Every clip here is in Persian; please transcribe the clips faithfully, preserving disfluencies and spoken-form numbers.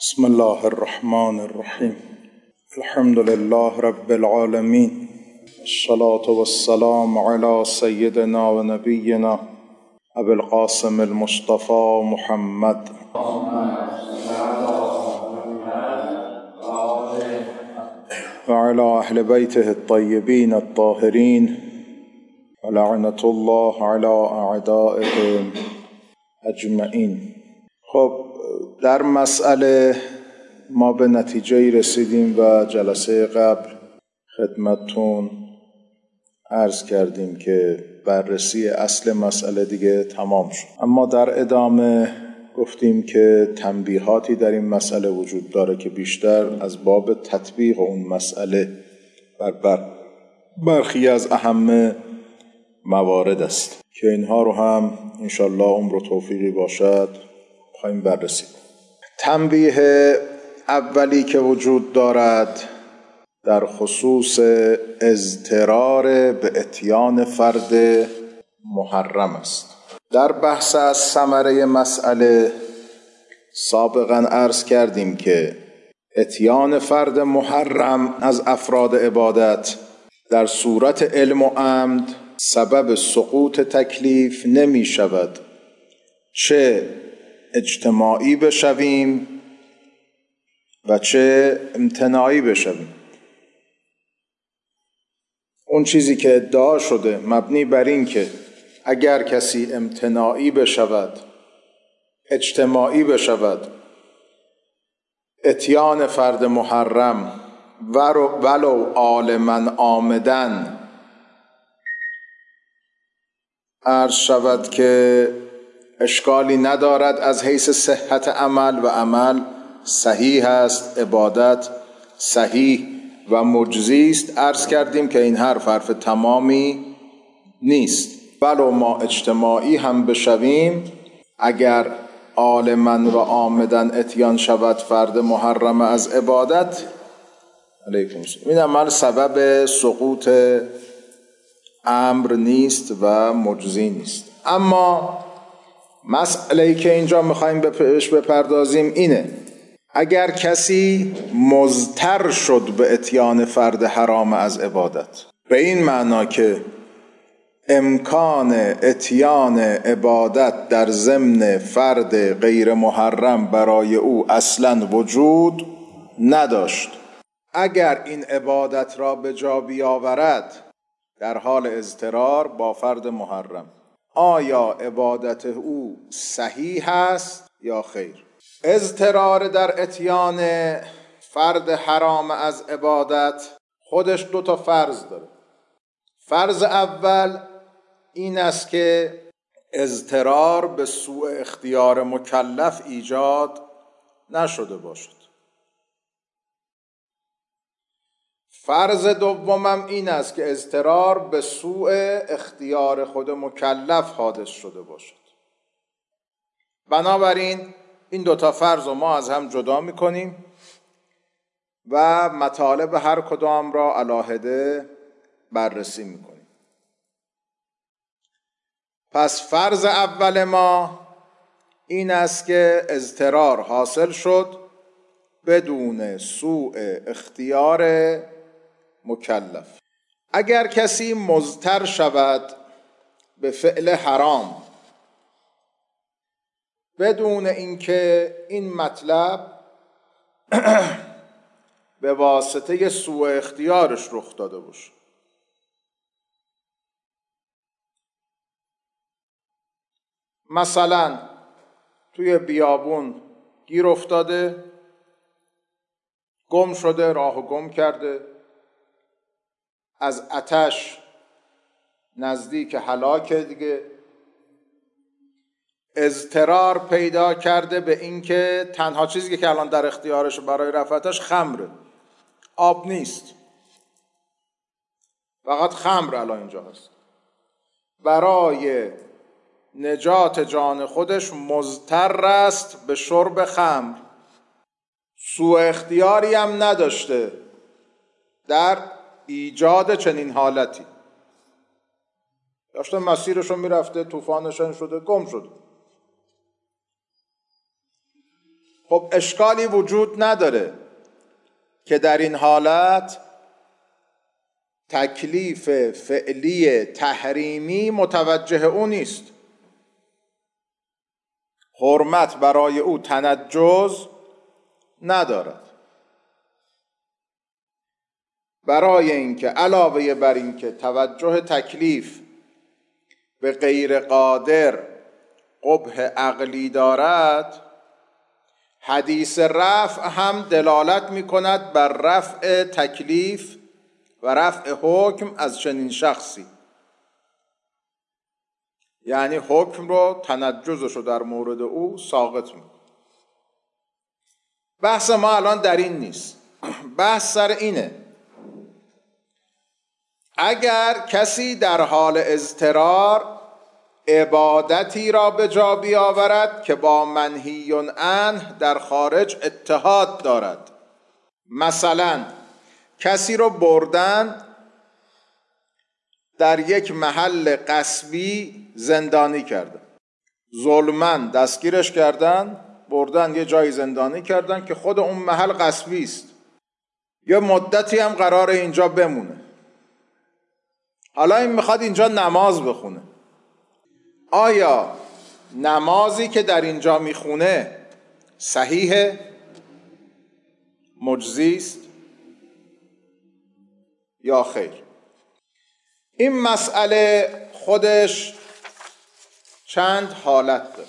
بسم الله الرحمن الرحیم. الحمد لله رب العالمین، الصلاة والسلام علی سیدنا و نبینا ابی القاسم المصطفى محمد و علی اهل بیته الطیبین الطاهرین و لعنة الله علی اعدائهم اجمعین. خب در مسئله ما به نتیجه رسیدیم و جلسه قبل خدمتتون عرض کردیم که بررسی اصل مسئله دیگه تمام شد، اما در ادامه گفتیم که تنبیهاتی در این مسئله وجود داره که بیشتر از باب تطبیق اون مسئله بر بر برخی از اهم موارد است که اینها رو هم انشالله عمر و توفیقی باشد خواهیم بررسی. تنبیه اولی که وجود دارد در خصوص اضطرار به اتیان فرد محرم است. در بحث از ثمره مسئله سابقا عرض کردیم که اتیان فرد محرم از افراد عبادت در صورت علم و عمد سبب سقوط تکلیف نمی شود، چه اجتماعی بشویم و چه امتناعی بشویم. اون چیزی که ادعا شده مبنی بر این که اگر کسی امتناعی بشود، اجتماعی بشود، اتیان فرد محرم ولو عالما عامدن عرض شود که اشکالی ندارد از حیث صحت عمل و عمل صحیح است، عبادت صحیح و مجزی است. عرض کردیم که این حرف حرف تمامی نیست. ولو ما اجتماعی هم بشویم، اگر عالما و عامدن اتیان شود فرد محرم از عبادت، علیکم السلام، این عمل سبب سقوط امر نیست و مجزی نیست. اما مسئله‌ای که اینجا میخوایم بهش بپردازیم اینه: اگر کسی مضطر شد به اتیان فرد حرام از عبادت، به این معنا که امکان اتیان عبادت در ضمن فرد غیر محرم برای او اصلا وجود نداشت، اگر این عبادت را به جا بیاورد در حال اضطرار با فرد محرم، آیا عبادت او صحیح است یا خیر؟ اضطرار در اتیان فرد حرام از عبادت خودش دو تا فرض داره. فرض اول این است که اضطرار به سوء اختیار مکلف ایجاد نشده باشد. فرض دومم این است که اضطرار به سوء اختیار خود مکلف حادث شده باشد. بنابراین این دوتا فرض رو ما از هم جدا میکنیم و مطالب هر کدام را علاهده بررسی میکنیم. پس فرض اول ما این است که اضطرار حاصل شد بدون سوء اختیار مکلف. اگر کسی مضطر شود به فعل حرام بدون اینکه این مطلب به واسطه سوء اختیارش رخ داده باشه، مثلا توی بیابون گیر افتاده، گم شده، راهو گم کرده، از آتش نزدیک هلاکه دیگه، اضطرار پیدا کرده به این که تنها چیزی که الان در اختیارش برای رفعتش خمره، آب نیست، فقط خمر الان اینجا هست. برای نجات جان خودش مضطر است به شرب خمر، سوء اختیاری هم نداشته در ایجاد چنین حالتی. داشته مسیرشو میرفته، طوفانشون شده، گم شده. خب اشکالی وجود نداره که در این حالت تکلیف فعلی تحریمی متوجه او نیست. حرمت برای او تنجز ندارد. برای اینکه علاوه بر اینکه توجه تکلیف به غیر قادر قبح عقلی دارد، حدیث رفع هم دلالت می کند بر رفع تکلیف و رفع حکم از چنین شخصی. یعنی حکم رو، تنجزش رو در مورد او ساقط می کند. بحث ما الان در این نیست. بحث سر اینه اگر کسی در حال اضطرار عبادتی را به جا بیاورد که با منهی عنه در خارج اتحاد دارد، مثلا کسی رو بردن در یک محل غصبی زندانی کردن، ظلماً دستگیرش کردن، بردن یه جایی زندانی کردن که خود اون محل غصبی است، یه مدتی هم قرار اینجا بمونه. حالا این میخواد اینجا نماز بخونه. آیا نمازی که در اینجا میخونه صحیحه؟ مجزی است یا خیر؟ این مسئله خودش چند حالت داره.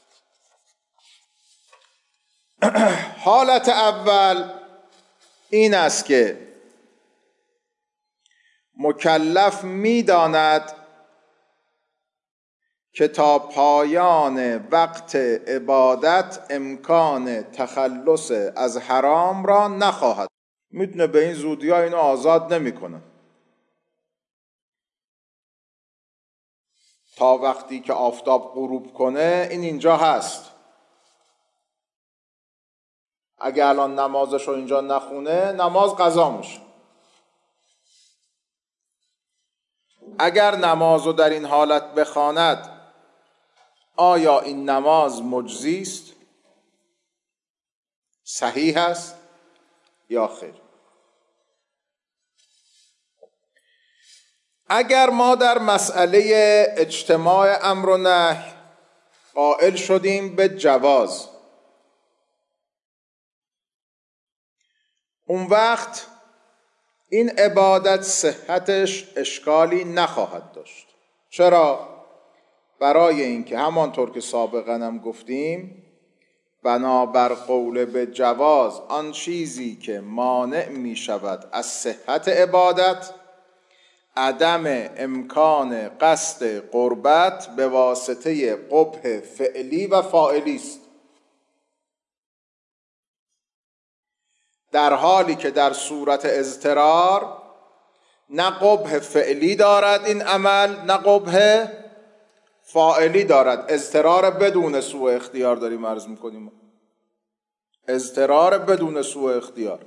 حالت اول این است که مکلف می‌داند که تا پایان وقت عبادت امکان تخلص از حرام را نخواهد. میتونه به این زودی ها اینو آزاد نمی کنه. تا وقتی که آفتاب غروب کنه این اینجا هست. اگه الان نمازش رو اینجا نخونه نماز قضا میشه. اگر نماز رو در این حالت بخواند آیا این نماز مجزی است؟ صحیح است یا خیر؟ اگر ما در مسئله اجتماع امر و نهی قائل شدیم به جواز، اون وقت این عبادت صحتش اشکالی نخواهد داشت. چرا؟ برای اینکه همانطور که سابقا هم گفتیم بنابر قول به جواز آن چیزی که مانع می شود از صحت عبادت عدم امکان قصد قربت به واسطه قبح فعلی و فاعلی است، در حالی که در صورت اضطرار نه قبح فعلی دارد این عمل نه قبح فاعلی دارد. اضطرار بدون سوء اختیار داریم عرض میکنیم، اضطرار بدون سوء اختیار،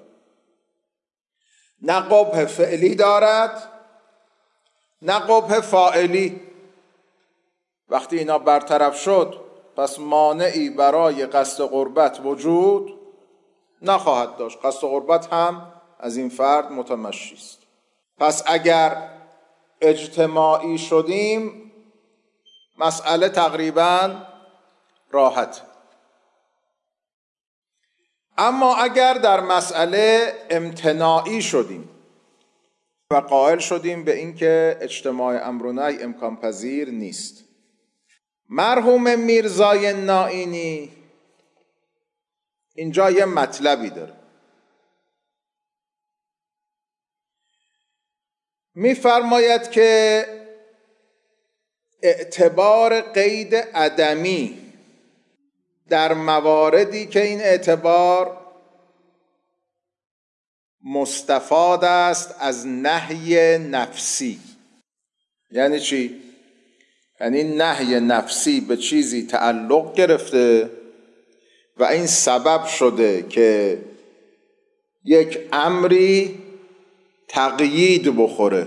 نه قبح فعلی دارد نه قبح فاعلی. وقتی اینا برطرف شد پس مانعی برای قصد قربت وجود نخواهد داشت. قصد قربت هم از این فرد متمشی است. پس اگر اجتماعی شدیم مسئله تقریبا راحت. اما اگر در مسئله امتناعی شدیم و قائل شدیم به اینکه اجتماع امر و نهی امکان پذیر نیست، مرحوم میرزای نائینی اینجا یه مطلبی داره. می‌فرماید که اعتبار قید عدمی در مواردی که این اعتبار مستفاد است از نهی نفسی. یعنی چی؟ یعنی نهی نفسی به چیزی تعلق گرفته و این سبب شده که یک امری تقیید بخوره.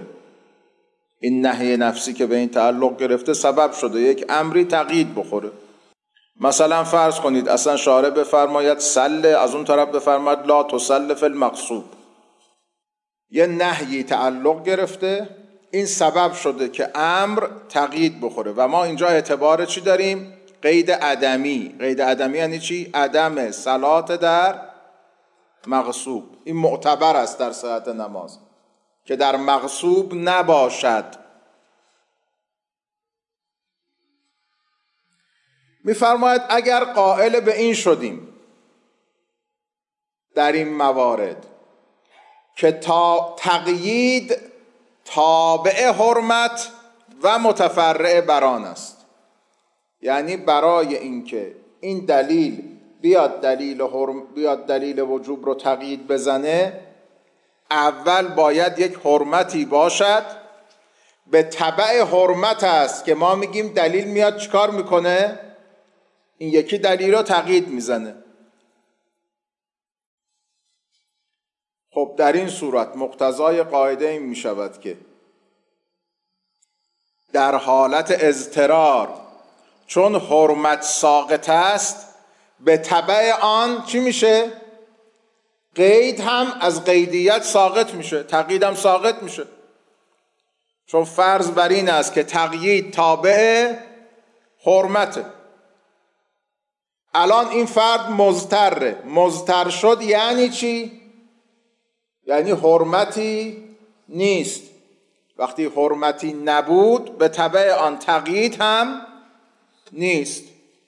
این نهی نفسی که به این تعلق گرفته سبب شده یک امری تقیید بخوره. مثلا فرض کنید اصلا شارع بفرماید سل، از اون طرف بفرماید لا تسل فی المغصوب، یه نهیی تعلق گرفته، این سبب شده که امر تقیید بخوره و ما اینجا اعتبار چی داریم؟ قید عدمی. قید عدمی یعنی چی؟ عدم صلات در مغصوب. این معتبر است در صحت نماز که در مغصوب نباشد. میفرماید اگر قائل به این شدیم در این موارد که تا تقیید تابع حرمت و متفرع بران است، یعنی برای اینکه این دلیل بیاد دلیل حرم بیاد دلیل وجوب رو تقیید بزنه، اول باید یک حرمتی باشد. به تبع حرمت است که ما میگیم دلیل میاد چیکار میکنه؟ این یکی دلیل رو تقیید میزنه. خب در این صورت مقتضای قاعده این میشود که در حالت اضطرار چون حرمت ساقط است، به تبع آن چی میشه؟ قید هم از قیدیت ساقط میشه، تقیید هم ساقط میشه. چون فرض بر این است که تقیید تابع حرمته. الان این فرد مضطره، مضطر شد یعنی چی؟ یعنی حرمتی نیست. وقتی حرمتی نبود به تبع آن تقیید هم نیست.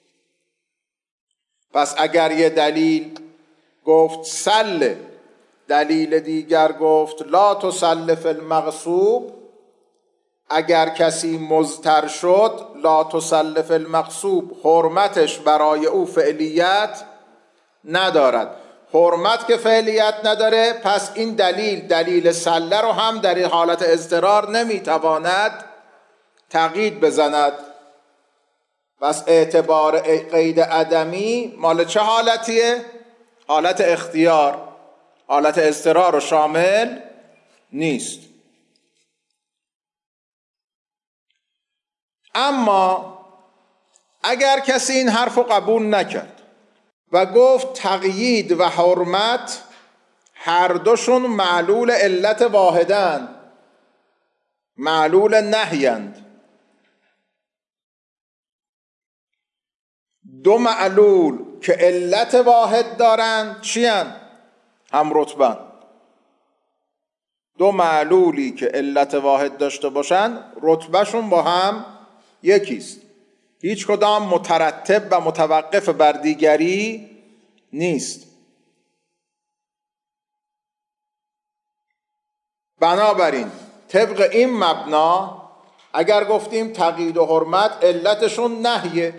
پس اگر یه دلیل گفت سل، دلیل دیگر گفت لا تسل فی المغصوب، اگر کسی مضطر شد لا تسل فی المغصوب، حرمتش برای او فعلیت ندارد. حرمت که فعلیت نداره، پس این دلیل دلیل سله رو هم در حالت اضطرار نمیتواند تقیید بزند. پس اعتبار قید عدمی مال چه حالتیه؟ حالت اختیار. حالت اضطرار رو شامل نیست. اما اگر کسی این حرف رو قبول نکرد و گفت تقیید و حرمت هر دوشون معلول علت واحدند، معلول نهیند، دو معلول که علت واحد دارند چی هستند؟ هم رتبه. دو معلولی که علت واحد داشته باشند رتبهشون با هم یکیست، هیچ کدام مترتب و متوقف بر دیگری نیست. بنابراین طبق این مبنا اگر گفتیم تقیید و حرمت علتشون نهیه،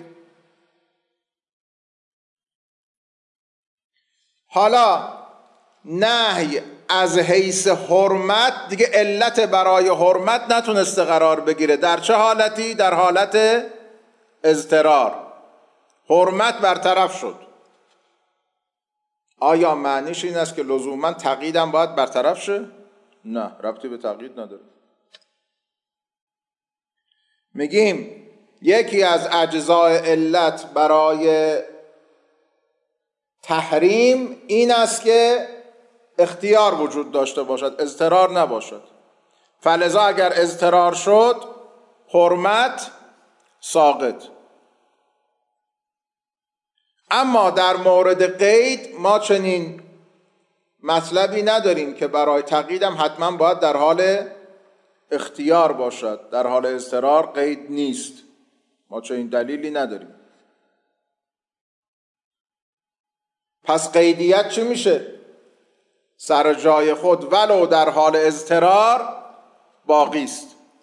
حالا نهی از حیث حرمت دیگه علت برای حرمت نتونسته قرار بگیره. در چه حالتی؟ در حالت اضطرار. حرمت برطرف شد. آیا معنیش این است که لزوما تقییدم باید برطرف شه؟ نه، ربطی به تقیید نداره. میگیم یکی از اجزای علت برای تحریم این است که اختیار وجود داشته باشد، اضطرار نباشد. فلذا اگر اضطرار شد حرمت ساقط. اما در مورد قید ما چنین مطلبی نداریم که برای تقییدم حتما باید در حال اختیار باشد، در حال اضطرار قید نیست. ما چنین دلیلی نداریم. پس قیدیت چی میشه؟ سر جای خود ولو در حال اضطرار باقی است.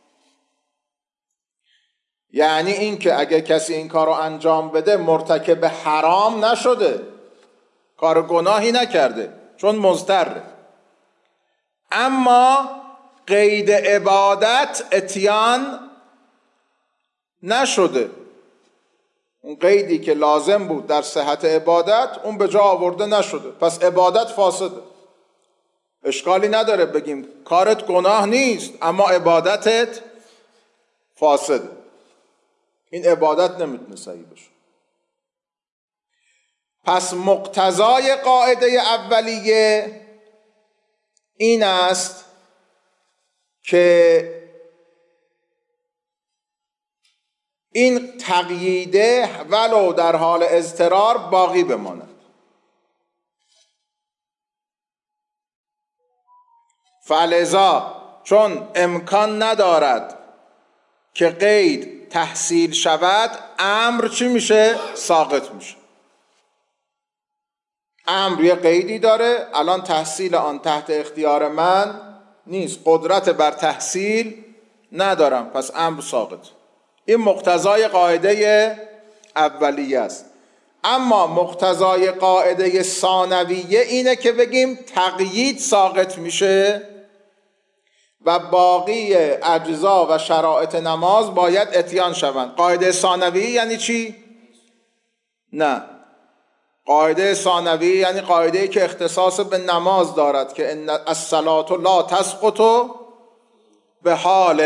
یعنی این که اگه کسی این کار رو انجام بده مرتکب حرام نشده، کار گناهی نکرده چون مضطره، اما قید عبادت اتیان نشده. اون قیدی که لازم بود در صحت عبادت اون به جا آورده نشده، پس عبادت فاسده. اشکالی نداره بگیم کارت گناه نیست اما عبادتت فاسده. این عبادت نمیتونه صحیح بشه. پس مقتضای قاعده اولیه این است که این تقییده ولو در حال اضطرار باقی بماند. فلذا چون امکان ندارد که قید تحصیل شود، امر چی میشه؟ ساقط میشه. امر یه قیدی داره، الان تحصیل آن تحت اختیار من نیست، قدرت بر تحصیل ندارم، پس امر ساقط. این مقتضای قاعده اولیه است. اما مقتضای قاعده ثانویه اینه که بگیم تقیید ساقط میشه و باقی اجزا و شرایط نماز باید اتیان شوند. قاعده ثانویه یعنی چی؟ نه، قاعده ثانویه یعنی قاعده‌ای که اختصاص به نماز دارد که ان الصلاة لا تسقط به حال.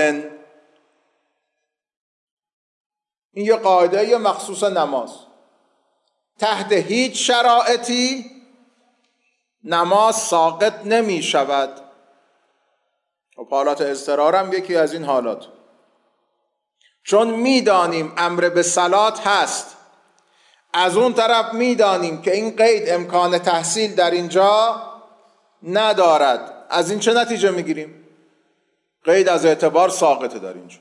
این یه قاعده مخصوص نماز، تحت هیچ شرایطی نماز ساقط نمی شود. و حالات اضطرار هم یکی از این حالات، چون میدانیم امر به صلات هست، از اون طرف میدانیم که این قید امکان تحصیل در اینجا ندارد. از این چه نتیجه میگیریم؟ قید از اعتبار ساقطه در اینجا.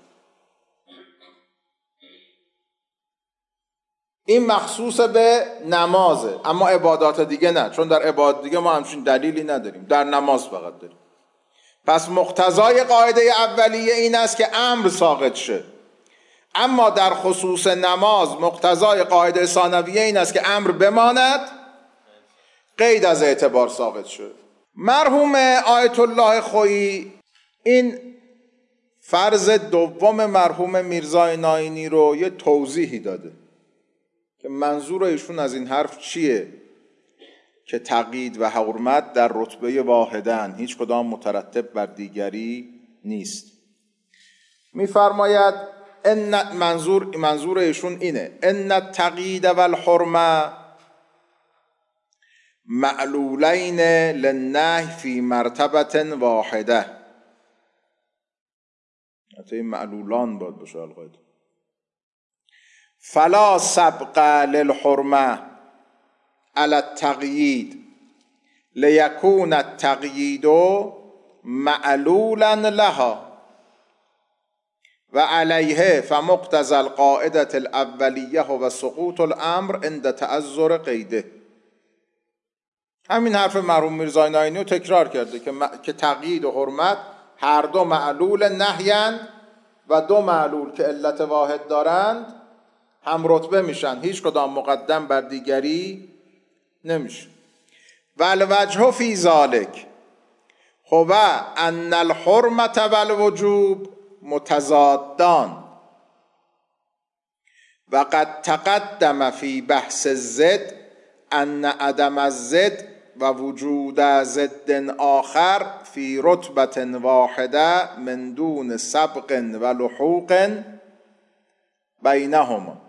این مخصوص به نمازه، اما عبادات دیگه نه، چون در عبادات دیگه ما همچین دلیلی نداریم، در نماز فقط داریم. پس مقتضای قاعده اولیه این است که امر ساقط شه، اما در خصوص نماز مقتضای قاعده ثانویه این است که امر بماند، قید از اعتبار ساقط شه. مرحوم آیت الله خویی این فرض دوم مرحوم میرزای ناینی رو یه توضیحی داده که منظور ایشون از این حرف چیه که تقیید و حرمت در رتبه واحدن، هیچ کدام مترتب بر دیگری نیست. میفرماید ان منظور منظور ایشون اینه: ان التقیید و الحرمه معلولین للنهی فی مرتبه واحده. حتی این معلولان باید باشه القاعده. فلا سبق للحرمه علی التقیید لیکون التقیید معلولا لها و علیه فمقتضى القاعده الاولیه و سقوط الامر عند تعذر قیده. همین حرف مرحوم میرزای ناینی رو تکرار کرده که که تقیید و حرمت هر دو معلول نهیند و دو معلول که علت واحد دارند هم رتبه میشن، هیچ کدام مقدم بر دیگری نمیشه. والوجه فی ذلک هو ان الحرمت والوجوب متضادان و قد تقدم فی بحث الضد ان عدم الضد و وجود ضد آخر فی رتبه واحده من دون سبق و لحوق بینهما.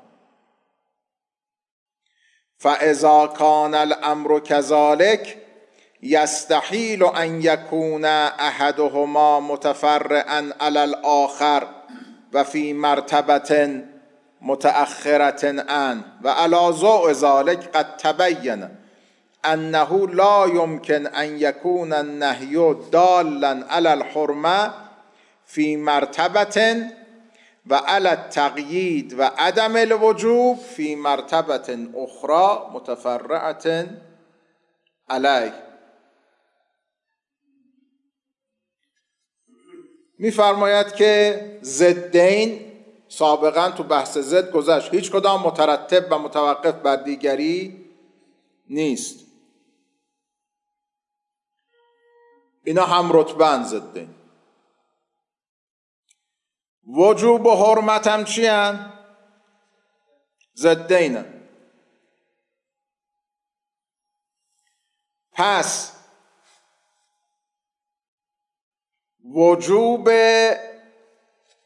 فاذا کان الامر كذلك یستحیل ان یکون احدهما متفرعا علی الاخر و فی مرتبه متأخرة عنه و علی ضوء ذلك قد تبین انه لا يمكن ان یکون النهی دالا علی الحرمه فی مرتبه و علی التقیید و عدم الوجوب فی مرتبه اخرى متفرعة علیه. میفرماید که ضدین سابقا تو بحث ضد گذشت، هیچ کدام مترتب و متوقف بر دیگری نیست، اینا هم رتبه‌اند. ضدین وجوب و حرمت هم چی هن؟ ضدین. پس وجوب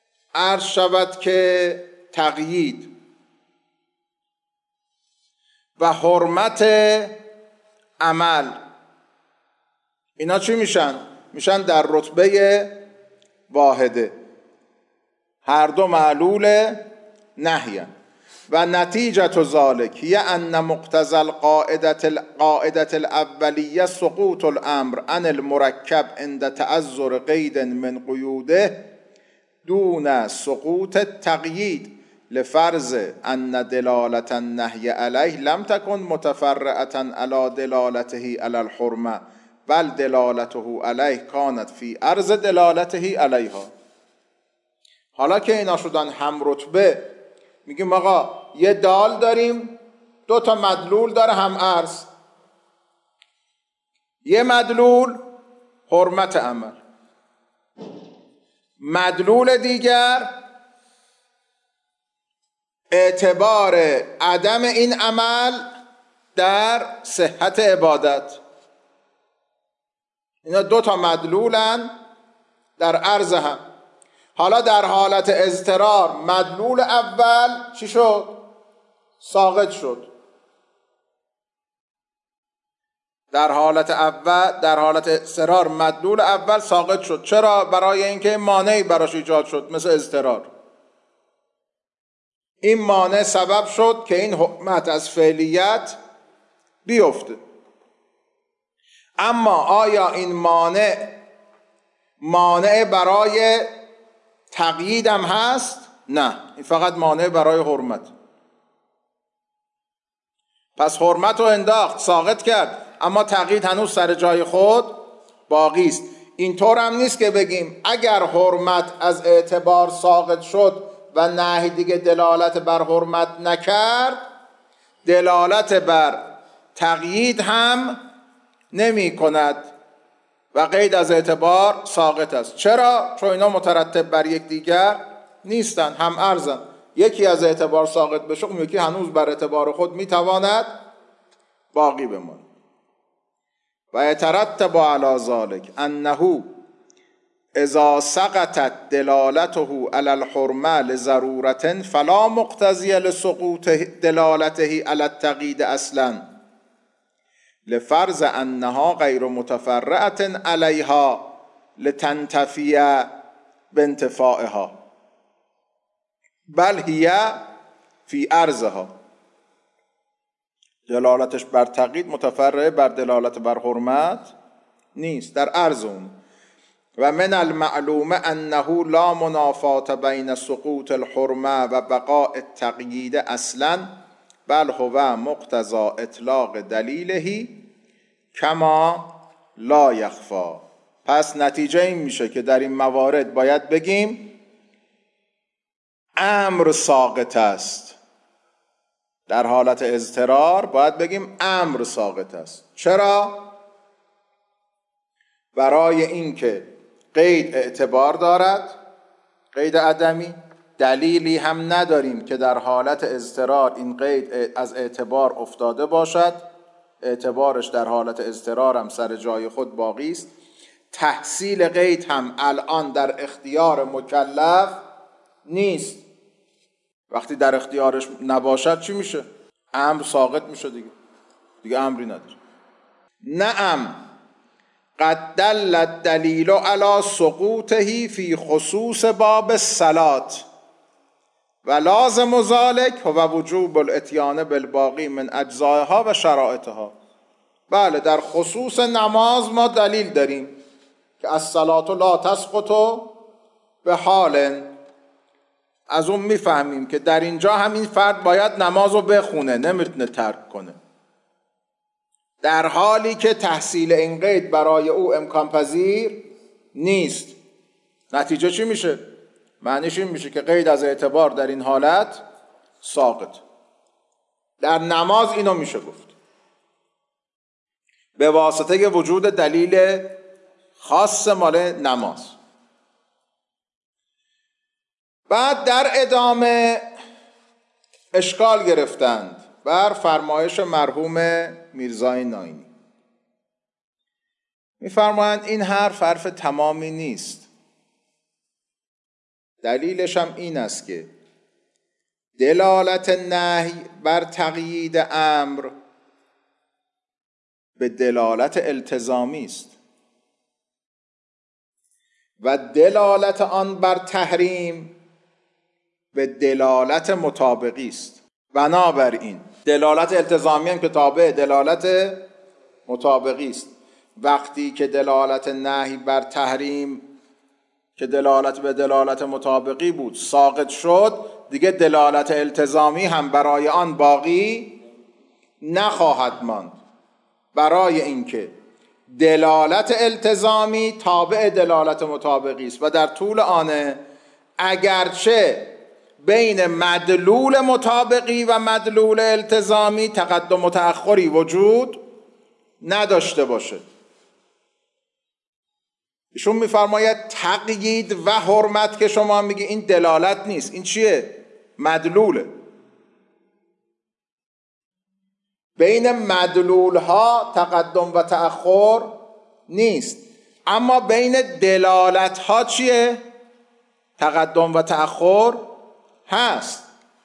عرض شود که تقیید و حرمت عمل، اینا چی میشن؟ میشن در رتبه واحده، هر دو معلول نهی. و نتیجة ذلك هي ان مقتضى القاعدة القاعدة الأولية سقوط الأمر عن المركب عند تعذر قيد من قيوده دون سقوط التقييد لفرض ان دلالة النهي عليه لم تكن متفرعة على دلالته على الحرمة بل دلالته عليه كانت في عرض دلالته عليها. حالا که اینا شدن هم رتبه، میگیم آقا یه دال داریم، دو تا مدلول داره هم عرض. یه مدلول حرمت عمل، مدلول دیگر اعتبار عدم این عمل در صحت عبادت. اینا دو تا مدلولن در عرض هم. حالا در حالت اضطرار مدلول اول چی شد؟ ساقط شد. در حالت اول در حالت اضطرار مدلول اول ساقط شد. چرا؟ برای اینکه مانعی براش ایجاد شد، مثل اضطرار. این مانع سبب شد که این حکمت از فعلیت بیفته. اما آیا این مانع مانع برای تقیید هم هست؟ نه، این فقط مانع برای حرمت. پس حرمت رو انداخت، ساقط کرد، اما تقیید هنوز سر جای خود باقی است. اینطور هم نیست که بگیم اگر حرمت از اعتبار ساقط شد و نهی دیگه دلالت بر حرمت نکرد، دلالت بر تقیید هم نمی کند و قید از اعتبار ساقط است. چرا؟ چون اینا مترتب بر یک دیگر نیستن، هم عرضن. یکی از اعتبار ساقط بشه، اون یکی هنوز بر اعتبار خود میتواند باقی بماند. و یترتب علی ذلک انه اذا سقطت دلالته علی الحرمه لضرورة فلا مقتضی لسقوط دلالته علی التقیید اصلا لفرض انها غیر متفرعة علیها لتنتفی بانتفاعها بل هی فی عرضها. دلالتش بر تقیید متفرع بر دلالت بر حرمت نیست، در عرض اون. و من المعلوم انه لا منافات بین سقوط الحرمه و بقاء التقیید اصلا بل هو مقتضى اطلاق دلیله کما لا یخفا. پس نتیجه این میشه که در این موارد باید بگیم امر ساقط است. در حالت اضطرار باید بگیم امر ساقط است. چرا؟ برای اینکه قید اعتبار دارد، قید عدمی، دلیلی هم نداریم که در حالت اضطرار این قید از اعتبار افتاده باشد. اعتبارش در حالت اضطرار هم سر جای خود باقی است. تحصیل قید هم الان در اختیار مکلف نیست. وقتی در اختیارش نباشد چی میشه؟ امر ساقط میشه دیگه، دیگه امری نداره. نعم قد دل الدلیل علی سقوطه فی خصوص باب الصلات و لازم ذلک هو وجوب الاتیان بالباقی من اجزائها و شرائطها. بله، در خصوص نماز ما دلیل داریم که الصلاة لا تسقط به حال. از اون میفهمیم که در اینجا همین فرد باید نماز رو بخونه، نمیتونه ترک کنه، در حالی که تحصیل این قید برای او امکان پذیر نیست. نتیجه چی میشه؟ معنیش این میشه که قید از اعتبار در این حالت ساقط. در نماز اینو میشه گفت به واسطه وجود دلیل خاص مال نماز. بعد در ادامه اشکال گرفتند بر فرمایش مرحوم میرزای ناینی. میفرمایند این حرف حرف تمامی نیست. دلیلش هم این است که دلالت نهی بر تقیید امر به دلالت التزامی است و دلالت آن بر تحریم به دلالت مطابقی است. بنابراین دلالت التزامی هم که تابع دلالت مطابقی است. وقتی که دلالت نهی بر تحریم که دلالت به دلالت مطابقی بود ساقط شد، دیگه دلالت التزامی هم برای آن باقی نخواهد ماند، برای اینکه دلالت التزامی تابع دلالت مطابقی است و در طول آن اگرچه بین مدلول مطابقی و مدلول التزامی تقدم و تأخری وجود نداشته باشه. ایشون میفرماید تقیید و حرمت که شما میگی این دلالت نیست، این چیه؟ مدلوله. بین مدلول ها تقدم و تأخر نیست، اما بین دلالت ها چیه؟ تقدم و تأخر هست.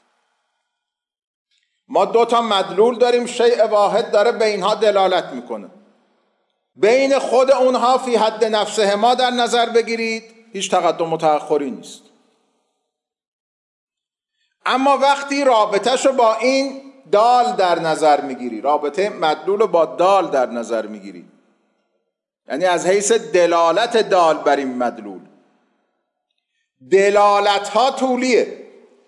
ما دو تا مدلول داریم، شیء واحد داره به اینها دلالت میکنه. بین خود اونها فی حد نفسه ما در نظر بگیرید هیچ تقدم و تأخری نیست. اما وقتی رابطه‌شو با این دال در نظر میگیری، رابطه مدلول با دال در نظر میگیری، یعنی از حیث دلالت دال بر این مدلول، دلالت ها طولیه،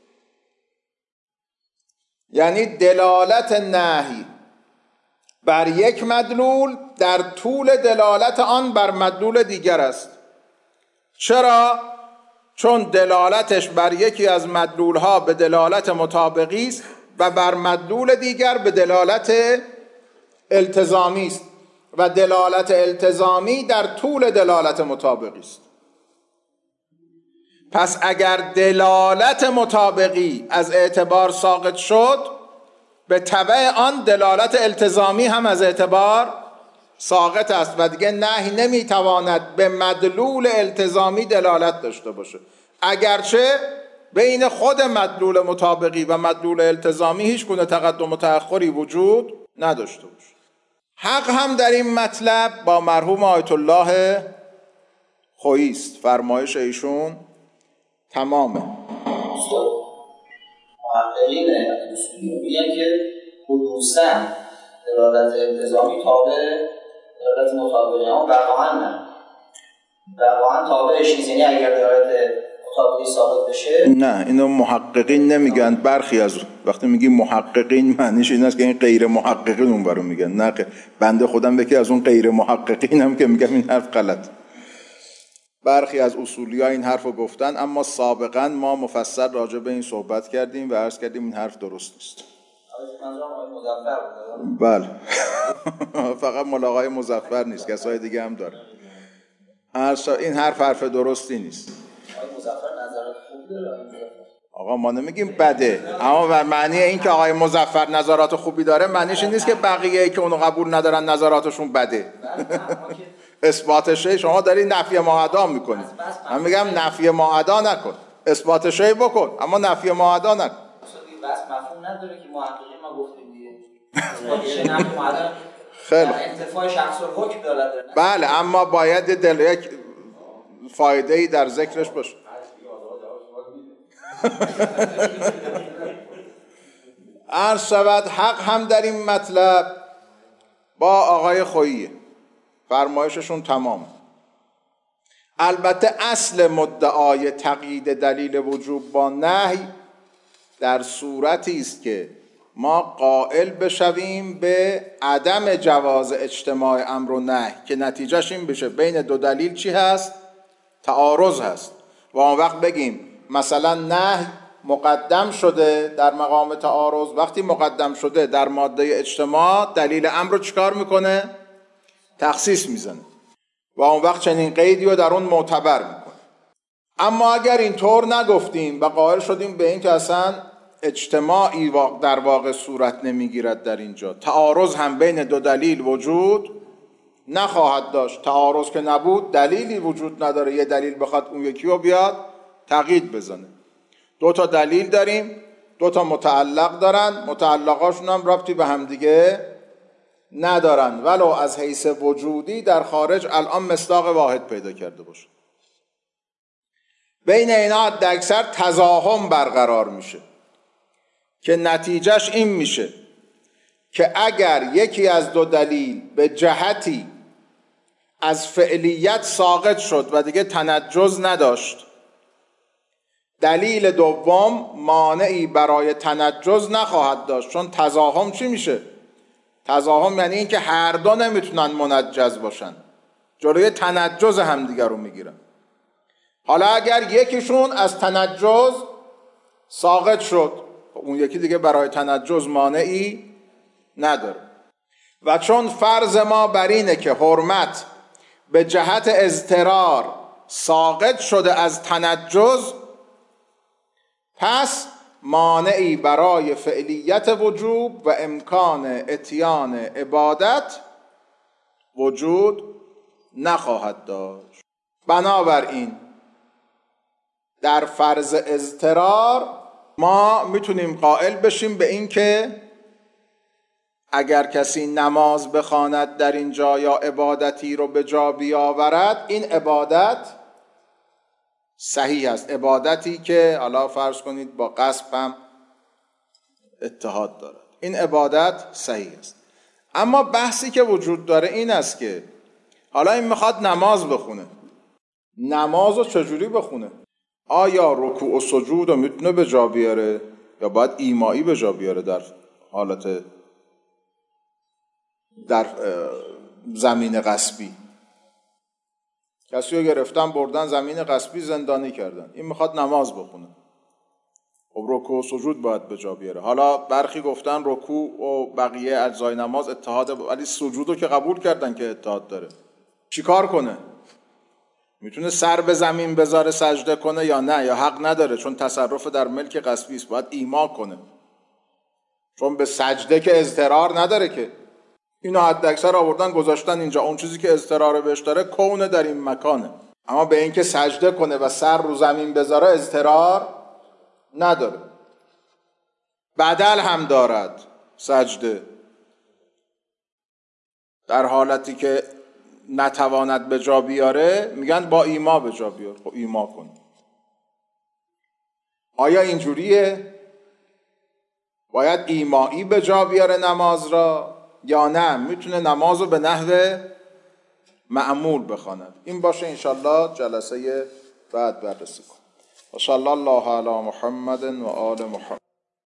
یعنی دلالت نهی بر یک مدلول در طول دلالت آن بر مدلول دیگر است. چرا؟ چون دلالتش بر یکی از مدلول ها به دلالت مطابقی است و بر مدلول دیگر به دلالت التزامی است و دلالت التزامی در طول دلالت مطابقی است. پس اگر دلالت مطابقی از اعتبار ساقط شد، به تبع آن دلالت التزامی هم از اعتبار ساقط است و دیگه نهی نمیتواند به مدلول التزامی دلالت داشته باشه، اگرچه بین خود مدلول مطابقی و مدلول التزامی هیچ گونه تقدم و تأخری وجود نداشته باشه. حق هم در این مطلب با مرحوم آیت الله خویی است. فرمایش ایشون تمامه. محققین اصولی میگن که خصوصا دلالت التزامی تابع دلالت مطابقی، اما واقعا نه، واقعا تابعش نیست. یعنی اگر دلالت مطابقی ثابت بشه، نه، اینو محققین نمیگن. برخی از وقتی میگی محققین معنیش این است که این غیر محققین اون برو میگن. نه، بنده خودم یکی از اون غیر محققینم که میگم این حرف غلط. برخی از اصولی ها این حرف رو گفتن، اما سابقا ما مفصل راجع به این صحبت کردیم و عرض کردیم این حرف درست نیست. بله. فقط ملاقای مظفر نیست، کسای دیگه هم داره. این حرف حرف درستی نیست. آقا ما نمیگیم بده، اما به معنی این که آقای مظفر نظرات خوبی داره معنیش این نیست که بقیه که اونو قبول ندارن نظراتشون بده. اثبات شی شما داری نفی معادا میکنی. من میگم نفی معادا نکن، اثبات شی بکن، اما نفی معادا نکن. بس مفهوم نداره که محققین ما گفتیم دیگه. اثبات شی نفی معادا خیلی انتفاع شخص الحکم داره. بله، اما باید دل یک فایده ای در ذکرش باشه. عرض شود حق هم در این مطلب با آقای خویی. فرمایششون تمام. البته اصل مدعای تقیید دلیل وجوب با نهی در صورتی است که ما قائل بشویم به عدم جواز اجتماع امر و نهی که نتیجهش این بشه بین دو دلیل چی هست؟ تعارض هست. و اون وقت بگیم مثلا نهی مقدم شده در مقام تعارض. وقتی مقدم شده در ماده اجتماع، دلیل امر رو چیکار میکنه؟ تخصیص میزنه و اون وقت چنین قیدی رو در اون معتبر میکنه. اما اگر اینطور نگفتیم و قائل شدیم به این که اصلا اجتماعی در واقع صورت نمیگیرد در اینجا، تعارض هم بین دو دلیل وجود نخواهد داشت. تعارض که نبود دلیلی وجود نداره یه دلیل بخواد اون یکی رو بیاد تقیید بزنه. دو تا دلیل داریم، دو تا متعلق دارن، متعلقاشون هم ربطی به هم دیگه ندارن، ولو از حیث وجودی در خارج الان مصداق واحد پیدا کرده باشه. بین اینا حد اکثر تزاحم برقرار میشه که نتیجهش این میشه که اگر یکی از دو دلیل به جهتی از فعلیت ساقط شد و دیگه تنجز نداشت، دلیل دوم مانعی برای تنجز نخواهد داشت. چون تزاحم چی میشه؟ تزاحم یعنی این که هر دو نمیتونن منجز باشن، جلوی تنجز همدیگر رو میگیرن. حالا اگر یکیشون از تنجز ساقط شد، اون یکی دیگه برای تنجز مانعی نداره. و چون فرض ما بر اینه که حرمت به جهت اضطرار ساقط شده از تنجز، پس مانعی برای فعلیت وجوب و امکان اتیان عبادت وجود نخواهد داشت. بنابراین در فرض اضطرار ما میتونیم قائل بشیم به این که اگر کسی نماز بخواند در اینجا یا عبادتی رو به جا بیاورد، این عبادت صحیح است. عبادتی که حالا فرض کنید با غصب هم اتحاد دارد، این عبادت صحیح است. اما بحثی که وجود داره این است که حالا این میخواد نماز بخونه، نماز رو چجوری بخونه؟ آیا رکوع و سجود رو میتونه به جا بیاره یا باید ایمایی به جا بیاره در حالت در زمین غصبی؟ کسی رو گرفتن بردن زمین غصبی زندانی کردن، این میخواد نماز بخونه، خب رکوع و سجود باید به جا بیاره. حالا برخی گفتن رکوع و بقیه اجزای نماز اتحاد، ولی سجود رو که قبول کردن که اتحاد داره. چی کار کنه؟ میتونه سر به زمین بذاره سجده کنه یا نه؟ یا حق نداره چون تصرف در ملک غصبی است، باید ایما کنه چون به سجده که اضطرار نداره که. اینو حد اکثر آوردن گذاشتن اینجا، اون چیزی که اضطرار بهش داره کونه در این مکانه، اما به این که سجده کنه و سر رو زمین بذاره اضطرار نداره. بدل هم دارد سجده در حالتی که نتواند به جا بیاره، میگن با ایما به جا بیار. خب ایما کن. آیا اینجوریه؟ باید ایمایی به جا بیاره نماز را یا نه میتونه نماز رو به نحو معمول بخواند؟ این باشه انشالله جلسه بعد بررسی کن. و صلی الله علی محمد و آل محمد.